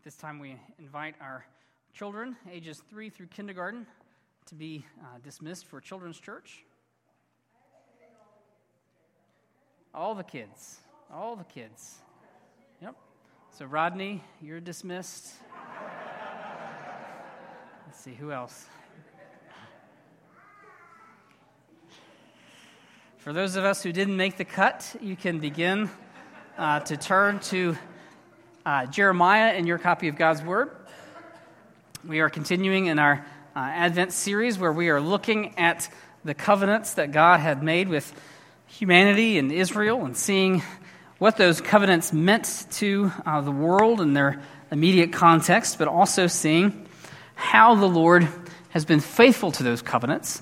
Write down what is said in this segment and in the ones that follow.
At this time, we invite our children, ages 3 through kindergarten, to be dismissed for Children's Church. All the kids. Yep. So, Rodney, you're dismissed. Let's see, who else? For those of us who didn't make the cut, you can begin to turn to Jeremiah in your copy of God's Word. We are continuing in our Advent series where we are looking at the covenants that God had made with humanity and Israel and seeing what those covenants meant to the world and their immediate context, but also seeing how the Lord has been faithful to those covenants,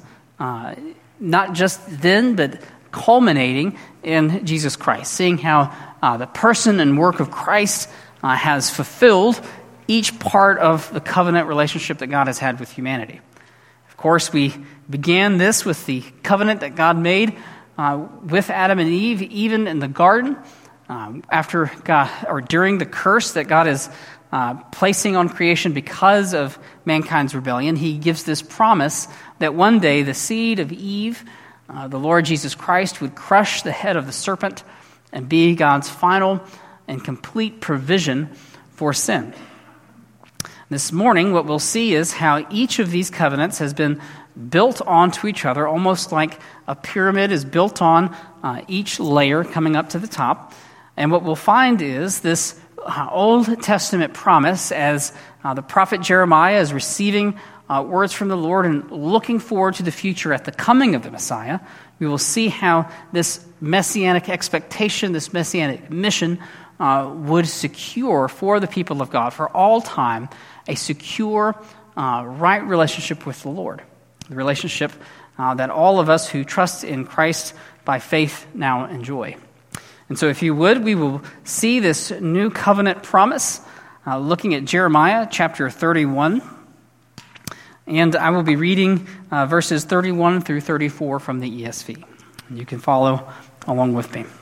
not just then, but culminating in Jesus Christ, seeing how the person and work of Christ has fulfilled each part of the covenant relationship that God has had with humanity. Of course, we began this with the covenant that God made with Adam and Eve, even in the garden, after God, or during the curse that God is placing on creation because of mankind's rebellion. He gives this promise that one day the seed of Eve, the Lord Jesus Christ, would crush the head of the serpent and be God's final and complete provision for sin. This morning, what we'll see is how each of these covenants has been built onto each other, almost like a pyramid is built on each layer coming up to the top. And what we'll find is this Old Testament promise, as the prophet Jeremiah is receiving words from the Lord and looking forward to the future at the coming of the Messiah, we will see how this messianic expectation, this messianic mission, would secure for the people of God, for all time, a secure, right relationship with the Lord. The relationship that all of us who trust in Christ by faith now enjoy. And so if you would, we will see this new covenant promise, looking at Jeremiah chapter 31. And I will be reading verses 31 through 34 from the ESV. And you can follow along with me.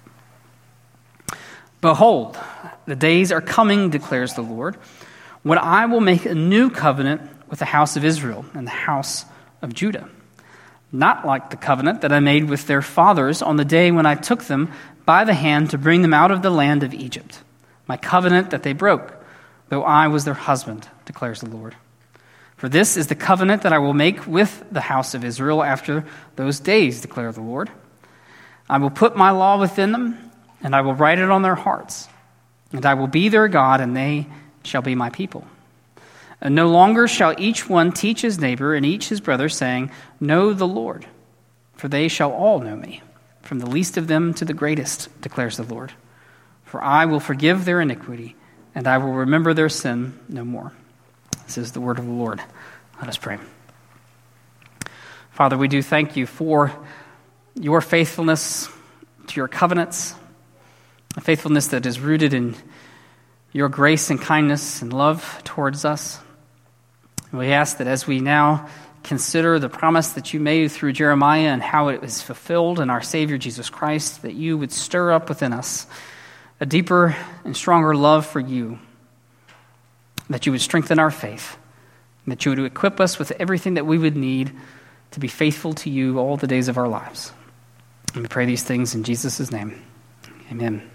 Behold, the days are coming, declares the Lord, when I will make a new covenant with the house of Israel and the house of Judah. Not like the covenant that I made with their fathers on the day when I took them by the hand to bring them out of the land of Egypt. My covenant that they broke, though I was their husband, declares the Lord. For this is the covenant that I will make with the house of Israel after those days, declares the Lord. I will put my law within them, and I will write it on their hearts. And I will be their God, and they shall be my people. And no longer shall each one teach his neighbor and each his brother, saying, Know the Lord, for they shall all know me, from the least of them to the greatest, declares the Lord. For I will forgive their iniquity, and I will remember their sin no more. This is the word of the Lord. Let us pray. Father, we do thank you for your faithfulness to your covenants, a faithfulness that is rooted in your grace and kindness and love towards us. We ask that as we now consider the promise that you made through Jeremiah and how it was fulfilled in our Savior Jesus Christ, that you would stir up within us a deeper and stronger love for you, that you would strengthen our faith, and that you would equip us with everything that we would need to be faithful to you all the days of our lives. And we pray these things in Jesus' name. Amen.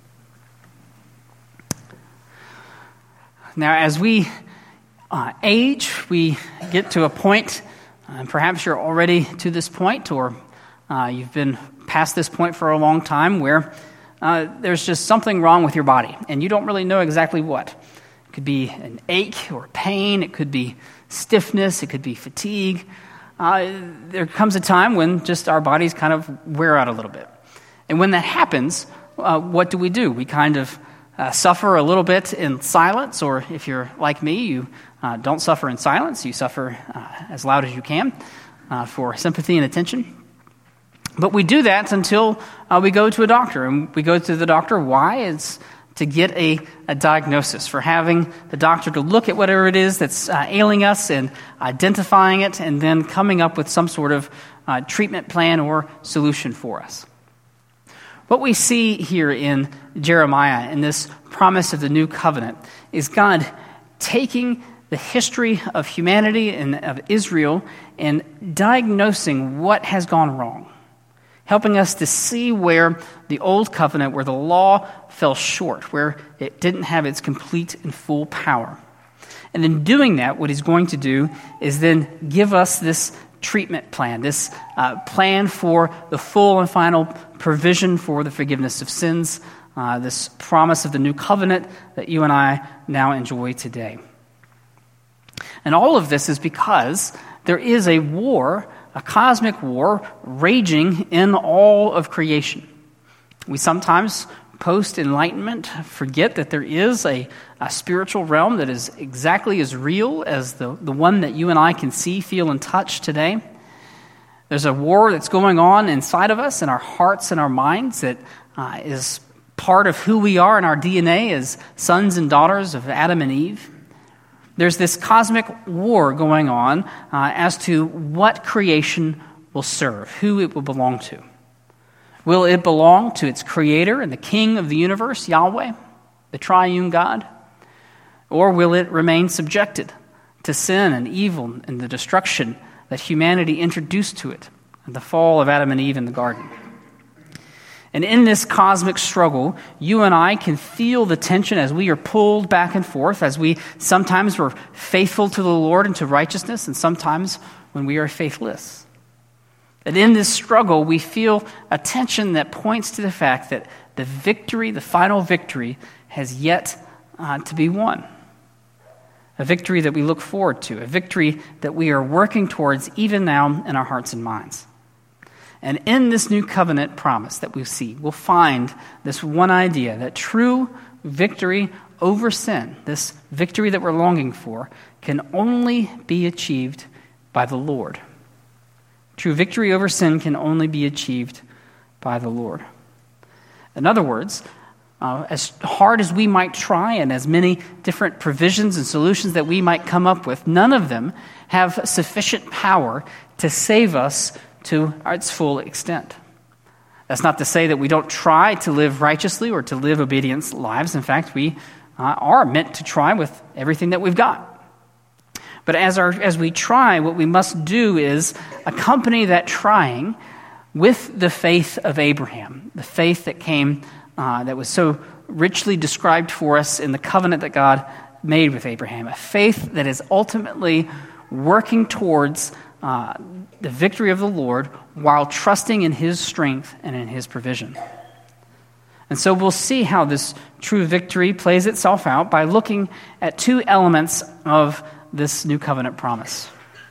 Now, as we age, we get to a point, and perhaps you're already to this point, or you've been past this point for a long time, where there's just something wrong with your body, and you don't really know exactly what. It could be an ache or pain, it could be stiffness, it could be fatigue. There comes a time when just our bodies kind of wear out a little bit. And when that happens, what do? We kind of suffer a little bit in silence, or if you're like me, you don't suffer in silence. You suffer as loud as you can for sympathy and attention. But we do that until we go to a doctor. And we go to the doctor. Why? It's to get a diagnosis, for having the doctor to look at whatever it is that's ailing us and identifying it and then coming up with some sort of treatment plan or solution for us. What we see here in Jeremiah, in this promise of the new covenant, is God taking the history of humanity and of Israel and diagnosing what has gone wrong, helping us to see where the old covenant, where the law fell short, where it didn't have its complete and full power. And in doing that, what he's going to do is then give us this treatment plan, this plan for the full and final provision for the forgiveness of sins, this promise of the new covenant that you and I now enjoy today. And all of this is because there is a war, a cosmic war, raging in all of creation. We sometimes, post-enlightenment, forget that there is a spiritual realm that is exactly as real as the one that you and I can see, feel, and touch today. There's a war that's going on inside of us, in our hearts and our minds, that is part of who we are in our DNA as sons and daughters of Adam and Eve. There's this cosmic war going on as to what creation will serve, who it will belong to. Will it belong to its creator and the king of the universe, Yahweh, the triune God? Or will it remain subjected to sin and evil and the destruction that humanity introduced to it in the fall of Adam and Eve in the garden? And in this cosmic struggle, you and I can feel the tension as we are pulled back and forth, as we sometimes were faithful to the Lord and to righteousness, and sometimes when we are faithless. And in this struggle, we feel a tension that points to the fact that the victory, the final victory, has yet to be won. A victory that we look forward to, a victory that we are working towards even now in our hearts and minds. And in this new covenant promise that we see, we'll find this one idea that true victory over sin, this victory that we're longing for, can only be achieved by the Lord. True victory over sin can only be achieved by the Lord. In other words, as hard as we might try and as many different provisions and solutions that we might come up with, none of them have sufficient power to save us to its full extent. That's not to say that we don't try to live righteously or to live obedient lives. In fact, we are meant to try with everything that we've got. But as we try, what we must do is accompany that trying with the faith of Abraham, the faith that came, that was so richly described for us in the covenant that God made with Abraham, a faith that is ultimately working towards the victory of the Lord while trusting in his strength and in his provision. And so we'll see how this true victory plays itself out by looking at two elements of this new covenant promise.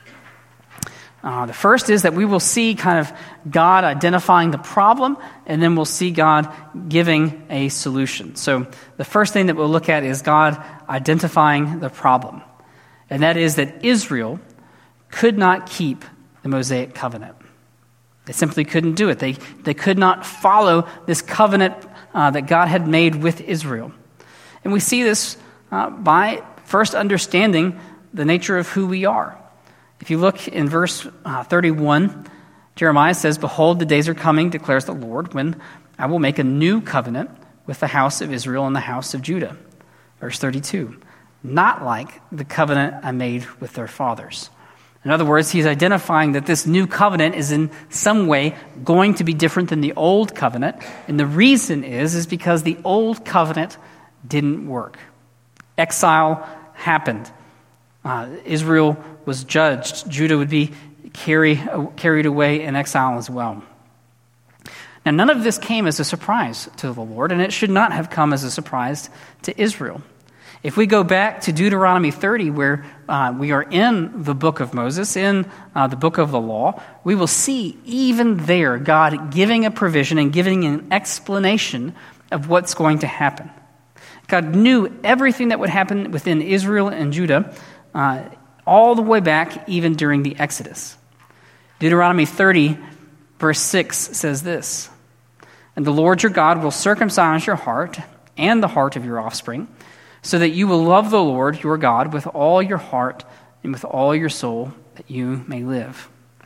The first is that we will see kind of God identifying the problem, and then we'll see God giving a solution. So the first thing that we'll look at is God identifying the problem. And that is that Israel could not keep the Mosaic covenant. They simply couldn't do it. They could not follow this covenant that God had made with Israel. And we see this by first understanding the nature of who we are. If you look in verse 31, Jeremiah says, "Behold, the days are coming, declares the Lord, when I will make a new covenant with the house of Israel and the house of Judah." Verse 32, "Not like the covenant I made with their fathers." In other words, he's identifying that this new covenant is in some way going to be different than the old covenant. And the reason is because the old covenant didn't work. Exile happened. Israel was judged. Judah would be carried away in exile as well. Now, none of this came as a surprise to the Lord, and it should not have come as a surprise to Israel. If we go back to Deuteronomy 30, where we are in the book of Moses, in the book of the law, we will see even there God giving a provision and giving an explanation of what's going to happen. God knew everything that would happen within Israel and Judah all the way back, even during the Exodus. Deuteronomy 30, verse 6 says this, "And the Lord your God will circumcise your heart and the heart of your offspring, so that you will love the Lord your God with all your heart and with all your soul, that you may live."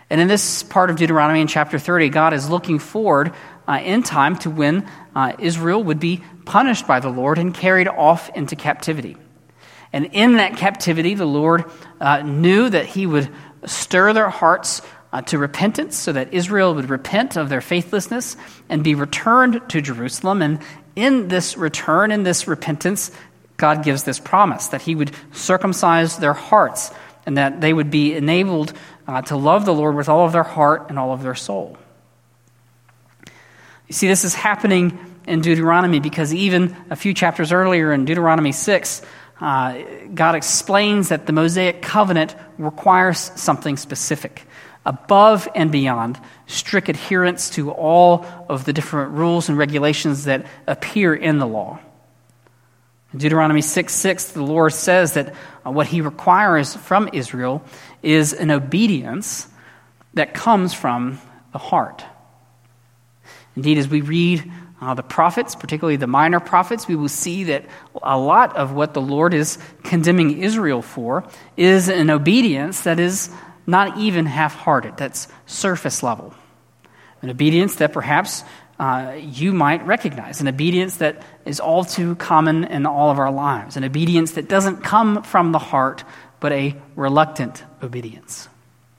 And in this part of Deuteronomy in chapter 30, God is looking forward in time to when Israel would be punished by the Lord and carried off into captivity. And in that captivity, the Lord knew that he would stir their hearts to repentance so that Israel would repent of their faithlessness and be returned to Jerusalem. And in this return, in this repentance, God gives this promise that he would circumcise their hearts and that they would be enabled to love the Lord with all of their heart and all of their soul. You see, this is happening in Deuteronomy because even a few chapters earlier in Deuteronomy 6, God explains that the Mosaic covenant requires something specific, above and beyond strict adherence to all of the different rules and regulations that appear in the law. In Deuteronomy 6:6, the Lord says that what he requires from Israel is an obedience that comes from the heart. Indeed, as we read the prophets, particularly the minor prophets, we will see that a lot of what the Lord is condemning Israel for is an obedience that is not even half-hearted, that's surface level. An obedience that perhaps you might recognize, an obedience that is all too common in all of our lives, an obedience that doesn't come from the heart, but a reluctant obedience.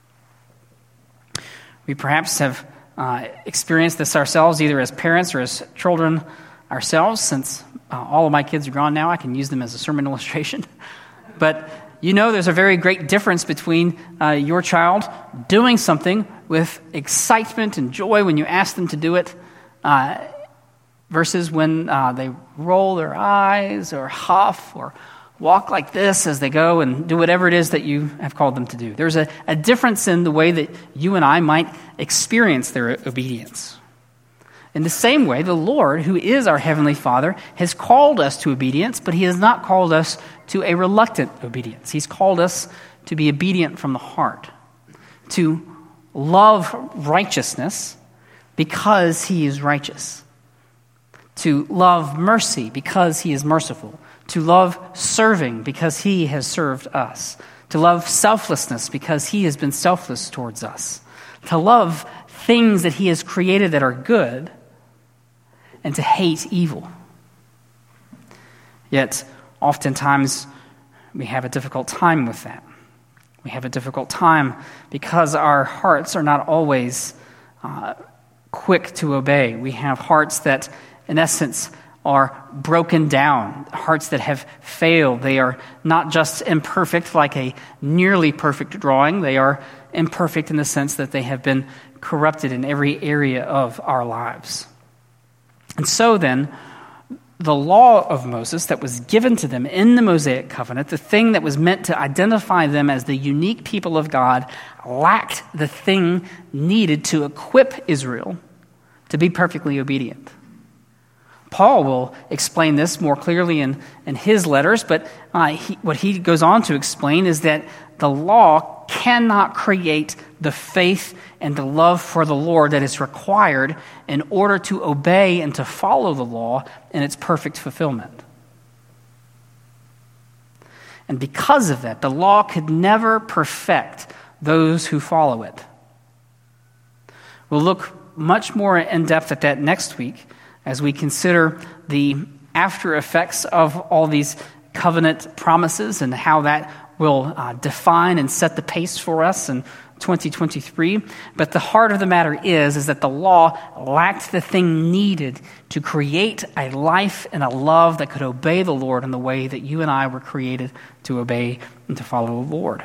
We perhaps have experienced this ourselves, either as parents or as children ourselves. Since all of my kids are gone now, I can use them as a sermon illustration. But you know there's a very great difference between your child doing something with excitement and joy when you ask them to do it versus when they roll their eyes or huff or walk like this as they go and do whatever it is that you have called them to do. There's a difference in the way that you and I might experience their obedience. In the same way, the Lord, who is our Heavenly Father, has called us to obedience, but he has not called us to a reluctant obedience. He's called us to be obedient from the heart, to love righteousness because he is righteous, to love mercy because he is merciful, to love serving because he has served us, to love selflessness because he has been selfless towards us, to love things that he has created that are good, and to hate evil. Yet, oftentimes, we have a difficult time with that. We have a difficult time because our hearts are not always quick to obey. We have hearts that, in essence, are broken down, hearts that have failed. They are not just imperfect like a nearly perfect drawing. They are imperfect in the sense that they have been corrupted in every area of our lives. And so then, the law of Moses that was given to them in the Mosaic covenant, the thing that was meant to identify them as the unique people of God, lacked the thing needed to equip Israel to be perfectly obedient. Paul will explain this more clearly in his letters, but what he goes on to explain is that the law cannot create the faith and the love for the Lord that is required in order to obey and to follow the law in its perfect fulfillment. And because of that, the law could never perfect those who follow it. We'll look much more in depth at that next week as we consider the after effects of all these covenant promises and how that will define and set the pace for us in 2023. But the heart of the matter is that the law lacked the thing needed to create a life and a love that could obey the Lord in the way that you and I were created to obey and to follow the Lord.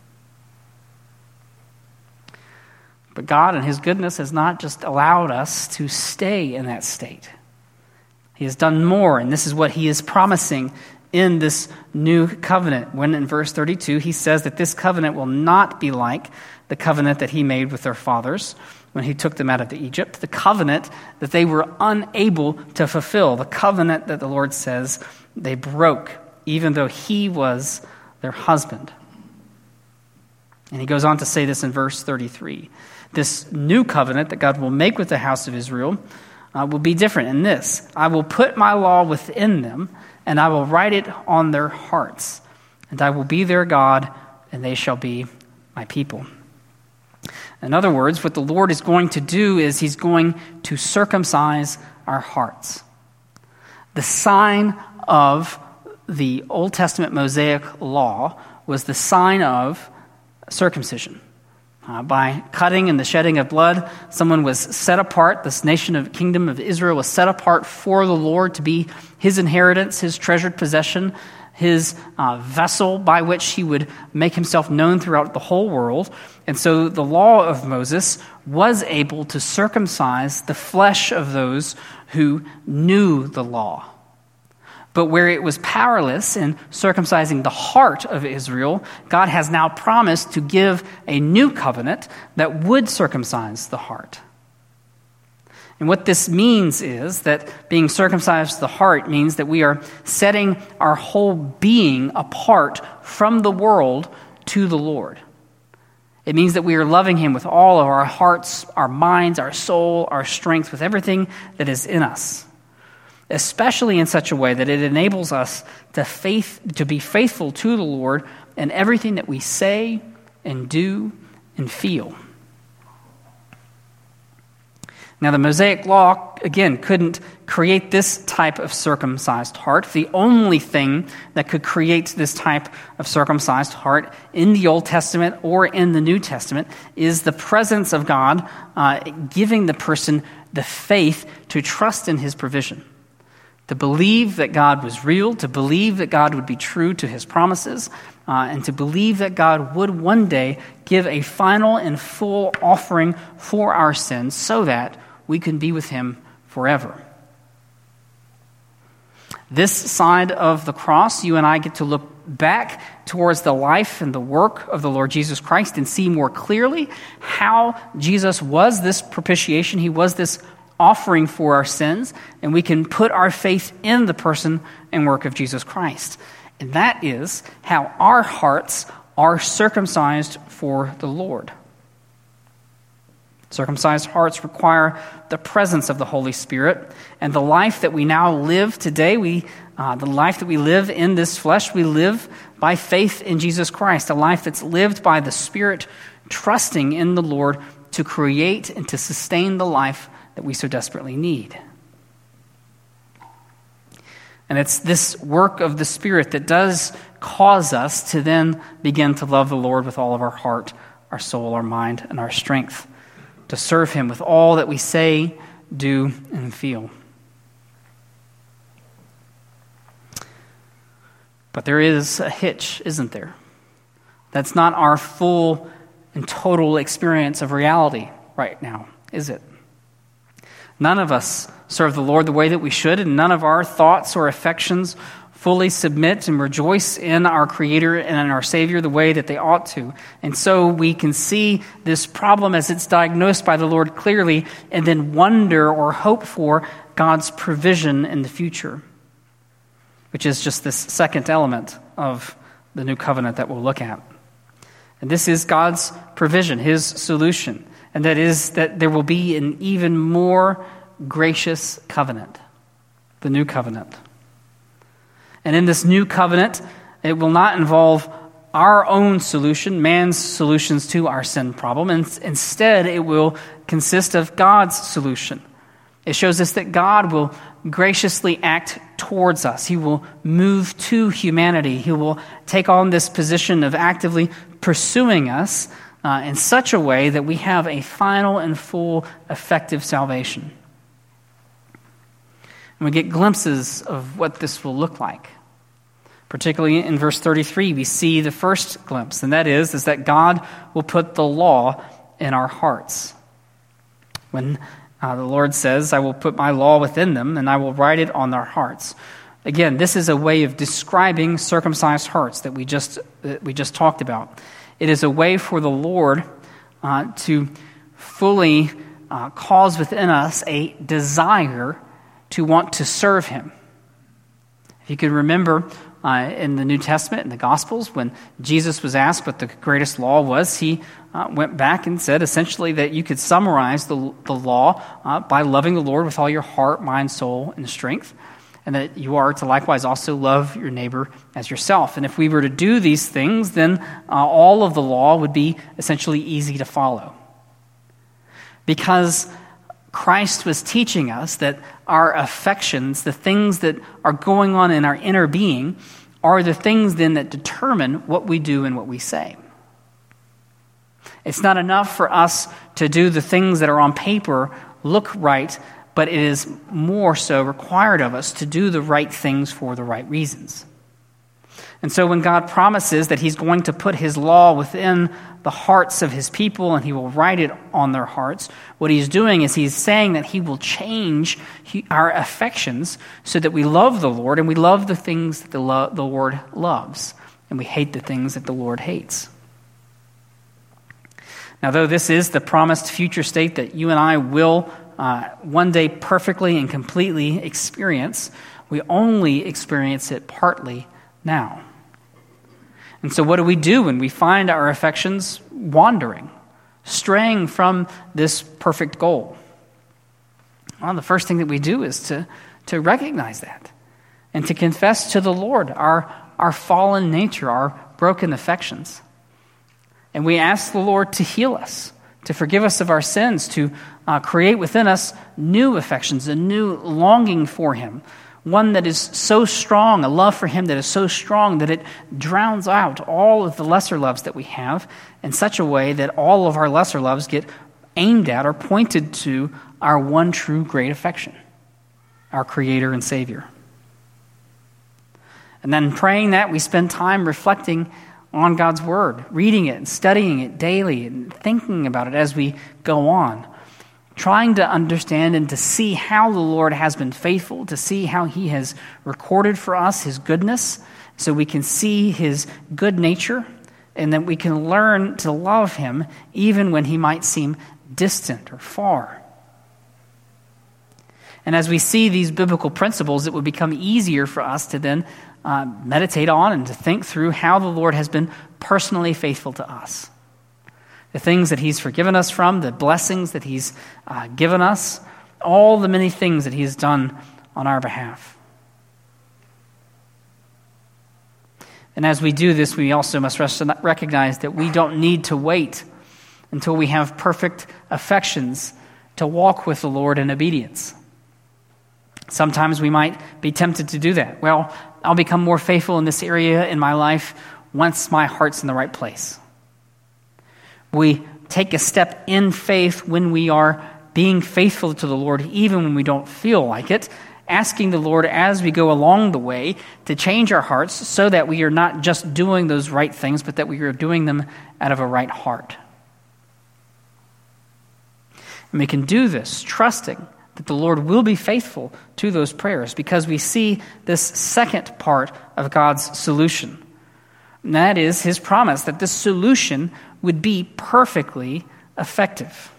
But God, in his goodness, has not just allowed us to stay in that state. He has done more, and this is what he is promising in this new covenant. When in verse 32, he says that this covenant will not be like the covenant that he made with their fathers when he took them out of Egypt, the covenant that they were unable to fulfill, the covenant that the Lord says they broke, even though he was their husband. And he goes on to say this in verse 33. This new covenant that God will make with the house of Israel will be different in this. I will put my law within them, and I will write it on their hearts. And I will be their God, and they shall be my people. In other words, what the Lord is going to do is he's going to circumcise our hearts. The sign of the Old Testament Mosaic law was the sign of circumcision. By cutting and the shedding of blood, someone was set apart. This kingdom of Israel was set apart for the Lord to be his inheritance, his treasured possession, his vessel by which he would make himself known throughout the whole world. And so the law of Moses was able to circumcise the flesh of those who knew the law. But where it was powerless in circumcising the heart of Israel, God has now promised to give a new covenant that would circumcise the heart. And what this means is that being circumcised the heart means that we are setting our whole being apart from the world to the Lord. It means that we are loving him with all of our hearts, our minds, our soul, our strength, with everything that is in us, especially in such a way that it enables us to be faithful to the Lord in everything that we say and do and feel. Now, the Mosaic law, again, couldn't create this type of circumcised heart. The only thing that could create this type of circumcised heart in the Old Testament or in the New Testament is the presence of God giving the person the faith to trust in his provision, to believe that God was real, to believe that God would be true to his promises, and to believe that God would one day give a final and full offering for our sins so that we can be with him forever. This side of the cross, you and I get to look back towards the life and the work of the Lord Jesus Christ and see more clearly how Jesus was this propitiation. He was this offering for our sins, and we can put our faith in the person and work of Jesus Christ. And that is how our hearts are circumcised for the Lord. Circumcised hearts require the presence of the Holy Spirit, and the life that we now live today, the life that we live in this flesh, we live by faith in Jesus Christ, a life that's lived by the Spirit, trusting in the Lord to create and to sustain the life that we so desperately need. And it's this work of the Spirit that does cause us to then begin to love the Lord with all of our heart, our soul, our mind, and our strength, to serve him with all that we say, do, and feel. But there is a hitch, isn't there? That's not our full and total experience of reality right now, is it? None of us serve the Lord the way that we should, and none of our thoughts or affections fully submit and rejoice in our Creator and in our Savior the way that they ought to. And so we can see this problem as it's diagnosed by the Lord clearly and then wonder or hope for God's provision in the future, which is just this second element of the new covenant that we'll look at. And this is God's provision, his solution, and that is that there will be an even more gracious covenant, the new covenant. And in this new covenant, it will not involve our own solution, man's solutions to our sin problem. And instead, it will consist of God's solution. It shows us that God will graciously act towards us. He will move to humanity. He will take on this position of actively pursuing us in such a way that we have a final and full, effective salvation. And we get glimpses of what this will look like. Particularly in verse 33, we see the first glimpse, and that is that God will put the law in our hearts. When the Lord says, I will put my law within them, and I will write it on their hearts. Again, this is a way of describing circumcised hearts that we just talked about. It is a way for the Lord to fully cause within us a desire to want to serve him. If you could remember in the New Testament, in the Gospels, when Jesus was asked what the greatest law was, he went back and said essentially that you could summarize the law by loving the Lord with all your heart, mind, soul, and strength, and that you are to likewise also love your neighbor as yourself. And if we were to do these things, then all of the law would be essentially easy to follow. because Christ was teaching us that our affections, the things that are going on in our inner being, are the things then that determine what we do and what we say. It's not enough for us to do the things that are on paper look right, but it is more so required of us to do the right things for the right reasons. And so when God promises that he's going to put his law within the hearts of his people and he will write it on their hearts, what he's doing is he's saying that he will change our affections so that we love the Lord and we love the things that the Lord loves, and we hate the things that the Lord hates. Now, though this is the promised future state that you and I will one day perfectly and completely experience, we only experience it partly now. And so what do we do when we find our affections wandering, straying from this perfect goal? Well, the first thing that we do is to recognize that and to confess to the Lord our fallen nature, our broken affections. And we ask the Lord to heal us, to forgive us of our sins, to create within us new affections, a new longing for him, one that is so strong, a love for him that is so strong that it drowns out all of the lesser loves that we have in such a way that all of our lesser loves get aimed at or pointed to our one true great affection, our Creator and Savior. And then praying that, we spend time reflecting on God's Word, reading it and studying it daily and thinking about it as we go on, trying to understand and to see how the Lord has been faithful, to see how he has recorded for us his goodness so we can see his good nature and that we can learn to love him even when he might seem distant or far. And as we see these biblical principles, it would become easier for us to then meditate on and to think through how the Lord has been personally faithful to us. The things that he's forgiven us from, the blessings that he's given us, all the many things that he's done on our behalf. And as we do this, we also must recognize that we don't need to wait until we have perfect affections to walk with the Lord in obedience. Sometimes we might be tempted to do that. Well, I'll become more faithful in this area in my life once my heart's in the right place. We take a step in faith when we are being faithful to the Lord, even when we don't feel like it, asking the Lord as we go along the way to change our hearts so that we are not just doing those right things, but that we are doing them out of a right heart. And we can do this trusting that the Lord will be faithful to those prayers because we see this second part of God's solution. And that is his promise that this solution would be perfectly effective.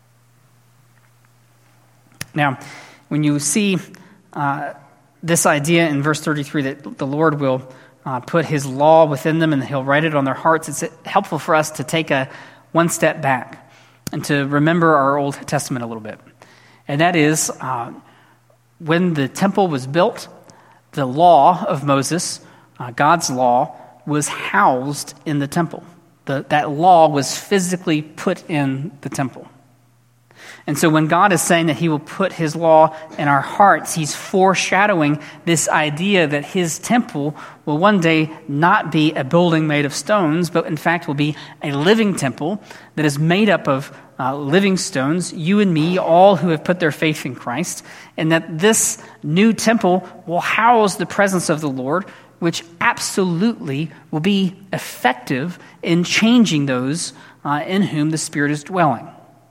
Now, when you see this idea in verse 33 that the Lord will put his law within them and he'll write it on their hearts, it's helpful for us to take one step back and to remember our Old Testament a little bit. And that is, when the temple was built, the law of Moses, God's law, was housed in the temple. That law was physically put in the temple. And so when God is saying that he will put his law in our hearts, he's foreshadowing this idea that his temple will one day not be a building made of stones, but in fact will be a living temple that is made up of living stones, you and me, all who have put their faith in Christ, and that this new temple will house the presence of the Lord, which absolutely will be effective in changing those in whom the Spirit is dwelling.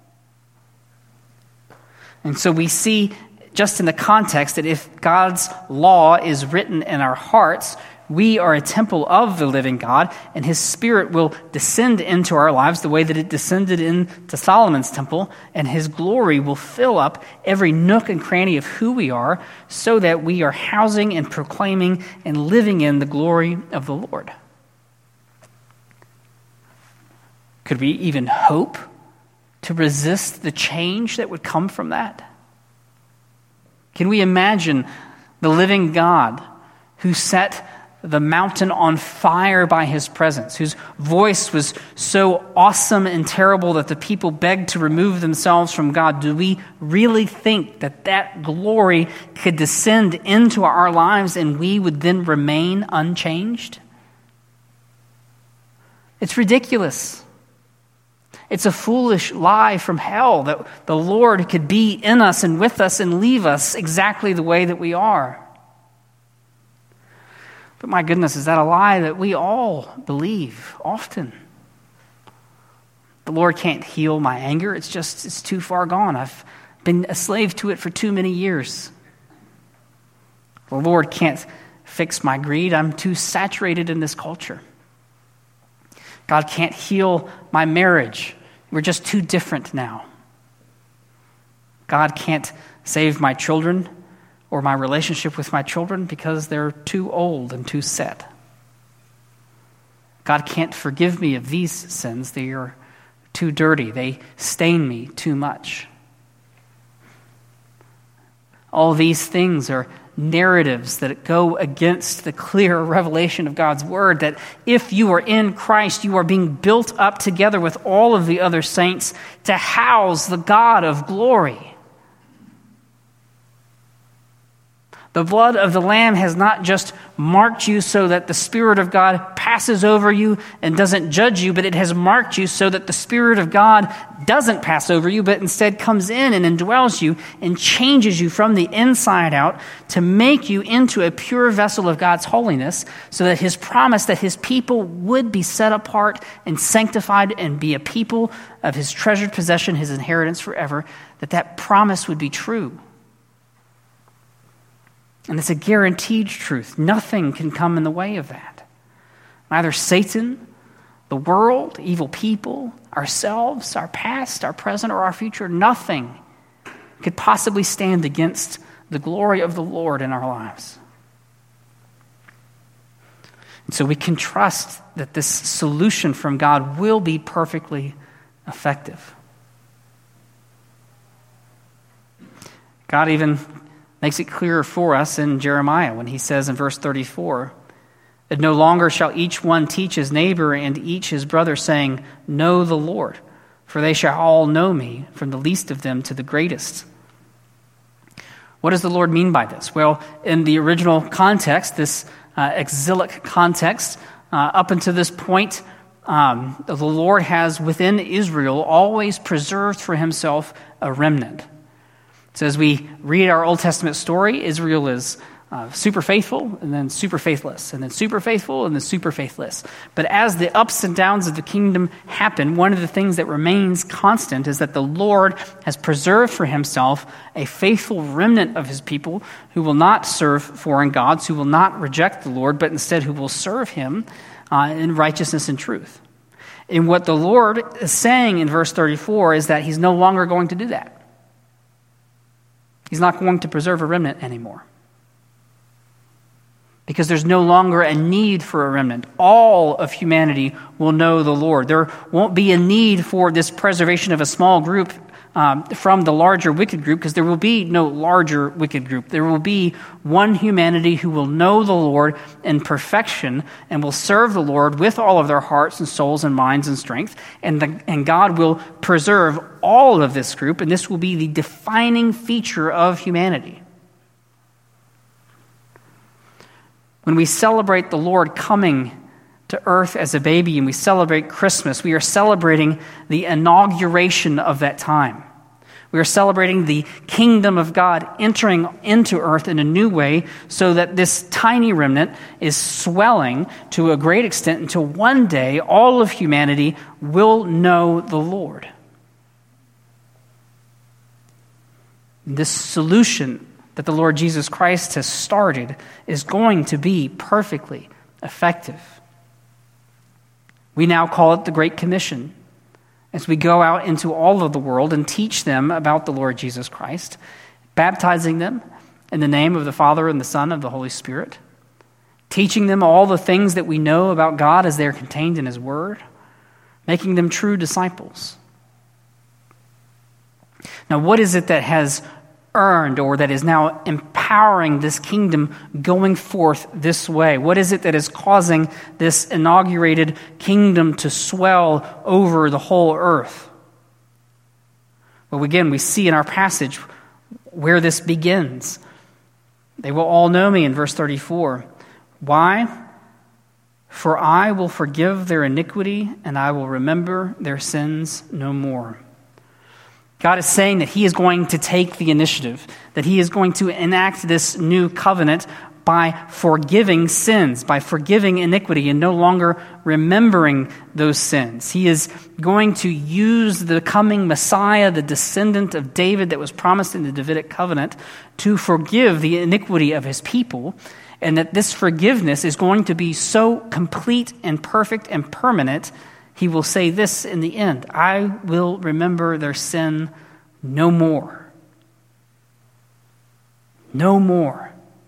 And so we see just in the context that if God's law is written in our hearts, we are a temple of the living God, and his Spirit will descend into our lives the way that it descended into Solomon's temple, and his glory will fill up every nook and cranny of who we are so that we are housing and proclaiming and living in the glory of the Lord. Could we even hope to resist the change that would come from that? Can we imagine the living God who set the mountain on fire by his presence, whose voice was so awesome and terrible that the people begged to remove themselves from God, do we really think that that glory could descend into our lives and we would then remain unchanged? It's ridiculous. It's a foolish lie from hell that the Lord could be in us and with us and leave us exactly the way that we are. But my goodness, is that a lie that we all believe often? The Lord can't heal my anger. It's too far gone. I've been a slave to it for too many years. The Lord can't fix my greed. I'm too saturated in this culture. God can't heal my marriage. We're just too different now. God can't save my children or my relationship with my children because they're too old and too set. God can't forgive me of these sins. They are too dirty. They stain me too much. All these things are narratives that go against the clear revelation of God's word, that if you are in Christ, you are being built up together with all of the other saints to house the God of glory. The blood of the Lamb has not just marked you so that the Spirit of God passes over you and doesn't judge you, but it has marked you so that the Spirit of God doesn't pass over you, but instead comes in and indwells you and changes you from the inside out to make you into a pure vessel of God's holiness, so that his promise that his people would be set apart and sanctified and be a people of his treasured possession, his inheritance forever, that promise would be true. And it's a guaranteed truth. Nothing can come in the way of that. Neither Satan, the world, evil people, ourselves, our past, our present, or our future, nothing could possibly stand against the glory of the Lord in our lives. And so we can trust that this solution from God will be perfectly effective. God even makes it clearer for us in Jeremiah when he says in verse 34, that no longer shall each one teach his neighbor and each his brother, saying, know the Lord, for they shall all know me, from the least of them to the greatest. What does the Lord mean by this? Well, in the original context, this exilic context, up until this point, the Lord has within Israel always preserved for himself a remnant. So as we read our Old Testament story, Israel is super faithful and then super faithless, and then super faithful and then super faithless. But as the ups and downs of the kingdom happen, one of the things that remains constant is that the Lord has preserved for himself a faithful remnant of his people who will not serve foreign gods, who will not reject the Lord, but instead who will serve him in righteousness and truth. And what the Lord is saying in verse 34 is that he's no longer going to do that. He's not going to preserve a remnant anymore, because there's no longer a need for a remnant. All of humanity will know the Lord. There won't be a need for this preservation of a small group from the larger wicked group, because there will be no larger wicked group. There will be one humanity who will know the Lord in perfection and will serve the Lord with all of their hearts and souls and minds and strength. And God will preserve all of this group, and this will be the defining feature of humanity. When we celebrate the Lord coming to earth as a baby and we celebrate Christmas, we are celebrating the inauguration of that time. We are celebrating the kingdom of God entering into earth in a new way, so that this tiny remnant is swelling to a great extent until one day all of humanity will know the Lord. This solution that the Lord Jesus Christ has started is going to be perfectly effective. We now call it the Great Commission, as we go out into all of the world and teach them about the Lord Jesus Christ, baptizing them in the name of the Father and the Son and the Holy Spirit, teaching them all the things that we know about God as they are contained in his word, making them true disciples. Now, what is it that has earned or that is now empowering this kingdom going forth this way? What is it that is causing this inaugurated kingdom to swell over the whole earth? Well, again, we see in our passage where this begins. They will all know me in verse 34. Why? For I will forgive their iniquity and I will remember their sins no more. God is saying that he is going to take the initiative, that he is going to enact this new covenant by forgiving sins, by forgiving iniquity and no longer remembering those sins. He is going to use the coming Messiah, the descendant of David that was promised in the Davidic covenant, to forgive the iniquity of his people, and that this forgiveness is going to be so complete and perfect and permanent. He will say this in the end: I will remember their sin no more. No more.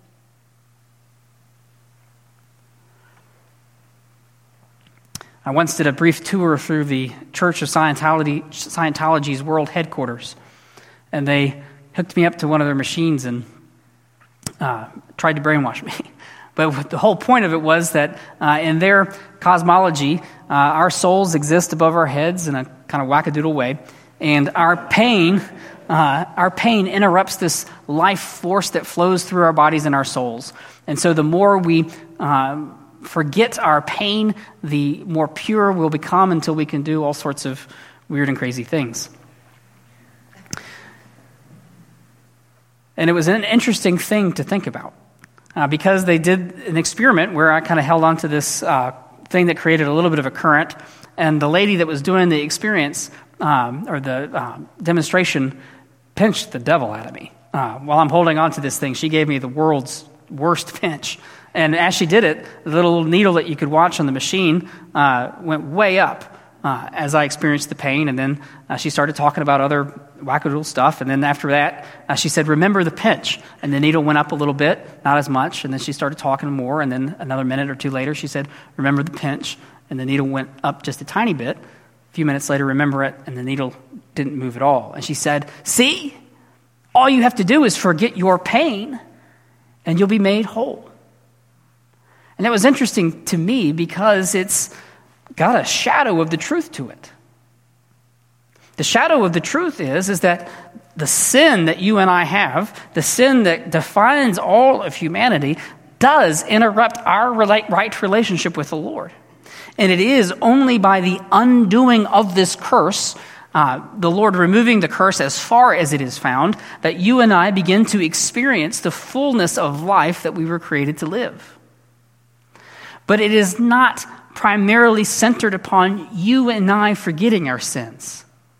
I once did a brief tour through the Church of Scientology's world headquarters, and they hooked me up to one of their machines and tried to brainwash me. But the whole point of it was that in their cosmology, our souls exist above our heads in a kind of wackadoodle way, and our pain interrupts this life force that flows through our bodies and our souls. And so the more we forget our pain, the more pure we'll become until we can do all sorts of weird and crazy things. And it was an interesting thing to think about because they did an experiment where I kind of held on to this thing that created a little bit of a current, and the lady that was doing the experience or the demonstration pinched the devil out of me. While I'm holding on to this thing, she gave me the world's worst pinch. And as she did it, the little needle that you could watch on the machine went way up as I experienced the pain. And then she started talking about other wackadoodle stuff. And then after that, she said, remember the pinch. And the needle went up a little bit, not as much. And then she started talking more. And then another minute or two later, she said, remember the pinch. And the needle went up just a tiny bit. A few minutes later, remember it. And the needle didn't move at all. And she said, see, all you have to do is forget your pain and you'll be made whole. And it was interesting to me because it's got a shadow of the truth to it. The shadow of the truth is that the sin that you and I have, the sin that defines all of humanity, does interrupt our right relationship with the Lord. And it is only by the undoing of this curse, the Lord removing the curse as far as it is found, that you and I begin to experience the fullness of life that we were created to live. But it is not primarily centered upon you and I forgetting our sins.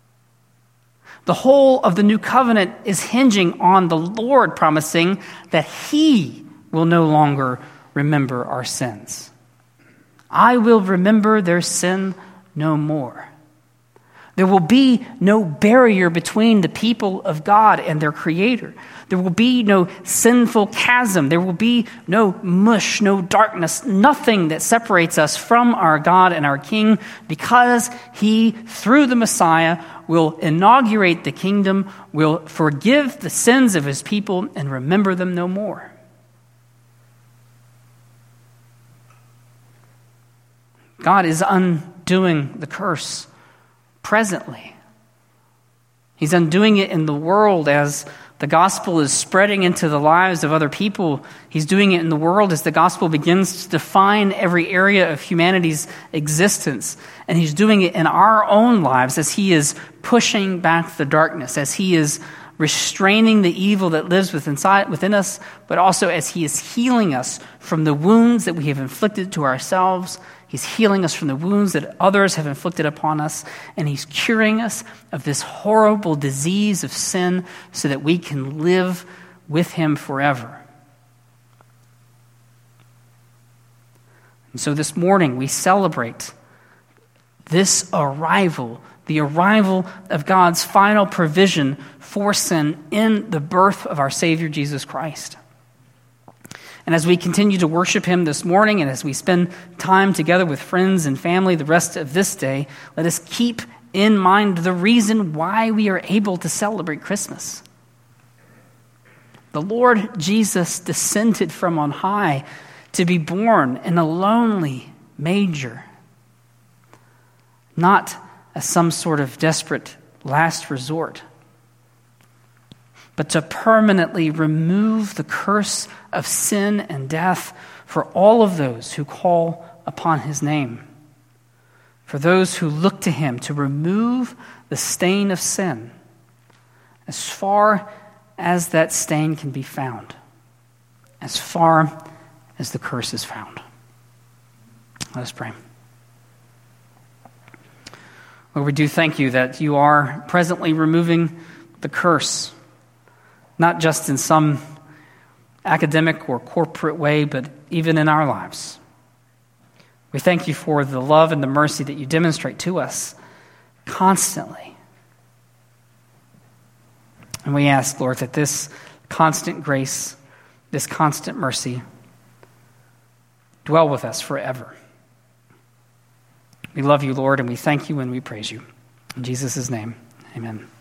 The whole of the new covenant is hinging on the Lord promising that he will no longer remember our sins. I will remember their sin no more. There will be no barrier between the people of God and their Creator. There will be no sinful chasm. There will be no mush, no darkness, nothing that separates us from our God and our King, because he, through the Messiah, will inaugurate the kingdom, will forgive the sins of his people, and remember them no more. God is undoing the curse presently. He's undoing it in the world as the gospel is spreading into the lives of other people. He's doing it in the world as the gospel begins to define every area of humanity's existence. And he's doing it in our own lives as he is pushing back the darkness, as he is restraining the evil that lives within us, but also as he is healing us from the wounds that we have inflicted to ourselves. He's healing us from the wounds that others have inflicted upon us, and he's curing us of this horrible disease of sin so that we can live with him forever. And so this morning we celebrate this arrival, the arrival of God's final provision for sin in the birth of our Savior Jesus Christ. And as we continue to worship him this morning, and as we spend time together with friends and family the rest of this day, let us keep in mind the reason why we are able to celebrate Christmas. The Lord Jesus descended from on high to be born in a lonely manger, not as some sort of desperate last resort, but to permanently remove the curse of sin and death for all of those who call upon his name, for those who look to him to remove the stain of sin as far as that stain can be found, as far as the curse is found. Let us pray. Lord, we do thank you that you are presently removing the curse, not just in some academic or corporate way, but even in our lives. We thank you for the love and the mercy that you demonstrate to us constantly. And we ask, Lord, that this constant grace, this constant mercy, dwell with us forever. We love you, Lord, and we thank you and we praise you. In Jesus' name, amen.